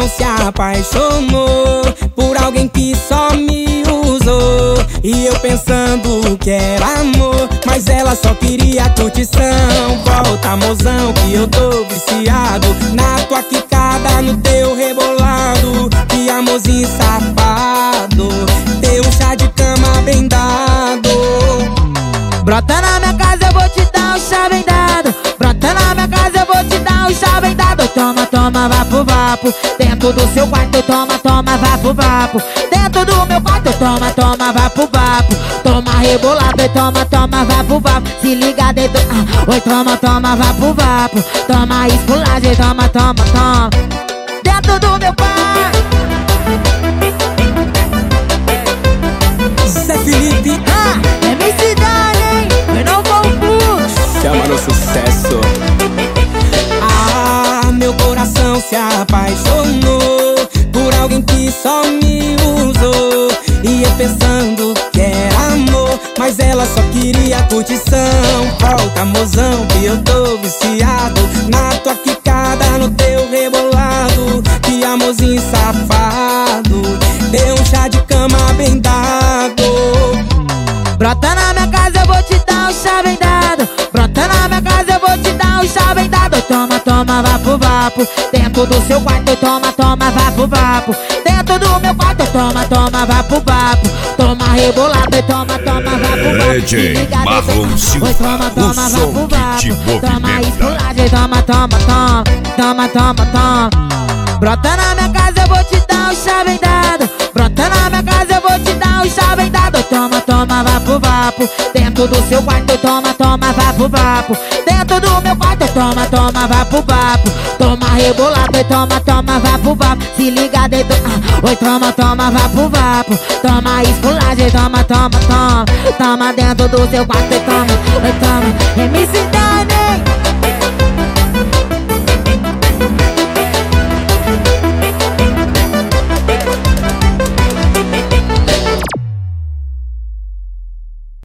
se apaixonou por alguém que só me usou. E eu pensando que era amor, mas ela só queria curtição. Volta, mozão, que eu tô viciado na tua quicada, no teu rebolado. Que amorzinho safado, teu chá de cama bem dado. Brota na minha casa, eu vou te dar um chá bem dado. Brota na minha casa, eu vou te dar um chá bem dado. Toma, toma, vapo, vapo. Dentro do seu quarto, toma, toma, vapo, vapo. Dentro do meu quarto, toma, toma, vapo, vapo. Toma rebolado, toma, toma, vapo, vapo. Se liga dentro, oi, toma, toma, vapo, vapo. Toma esculagem, toma, toma, toma. Dentro do meu quarto. Zé Felipe, MC Dani, eu não confundo. chama no sucesso. Ah, meu coração se apaixonou por alguém que só me usou. E eu pensando que era amor, mas ela só queria curtição. Volta, mozão, que eu tô viciado na tua quicada, no teu rebolado. Que amorzinho safado, deu um chá de cama bem dado. Brota na minha casa, eu vou te dar um chá bem dado. Brota na minha casa, eu vou te dar um chá bem dado. Toma, toma, vapo, vapo. Dentro do seu quarto, toma, toma, vapo, vapo. Dentro do meu quarto, toma, toma, vapo, vapo. Toma rebolado, toma, toma, vapo, vapo. DJ Marlon Silva, oi, toma, toma, o som vapo, que te vapo. Toma movimenta. esculagem, toma, toma, toma. Toma, toma, toma. Brota na minha casa, eu vou te dar um chá bem dado. Brota na minha casa, eu vou te dar um chá bem dado. Toma, toma, vapo, vapo. Dentro do seu quarto, toma, toma, vapo, vapo. Dentro do meu quarto, toma, toma, vapo, vapo. Toma rebolado, toma, toma, vapo, vapo. Se liga dentro, oi, toma, toma, vapo, vapo. Toma esculagem, toma, toma, toma. Toma dentro do seu quarto, toma, oi, toma.